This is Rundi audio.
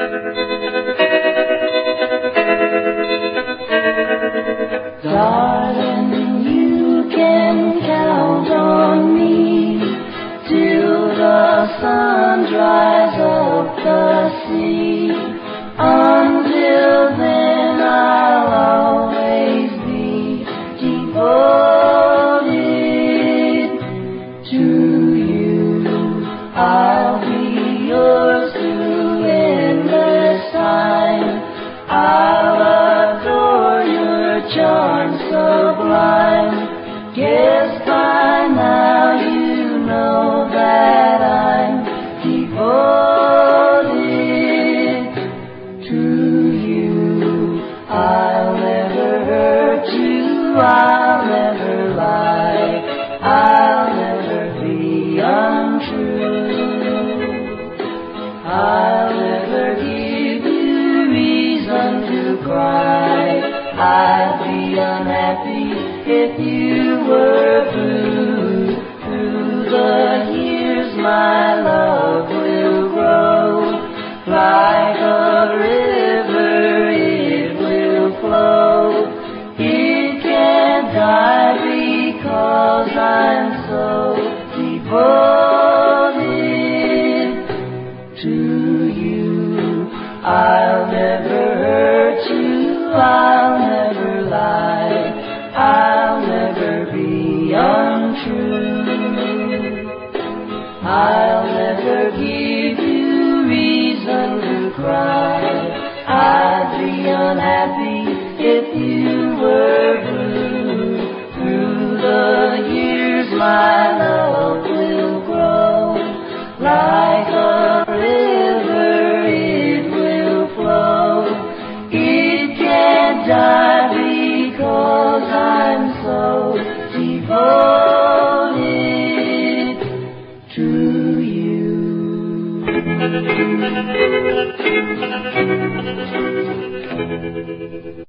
Darling, you can count on me till the sun dries up the sea. Until then, I'll always be devoted to you. I'll be yours through endless time. I'll adore your charms sublime. Guess by now you know that I'm devoted to you. I'll never hurt you, I'll never lie, I'll never be untrue. I'll never give you reason to cry. I'd be unhappy if you were blue. Through the years my love will grow. Like a river it will flow. It can't die because I'm so devoted to you. I'll never hurt you, I'll never lie, I'll never be untrue. I'll never give you reason to cry. I'd be unhappy if you were blue. Through the years my love will grow. Like a river it will flow. It can't die because I'm so devoted to you.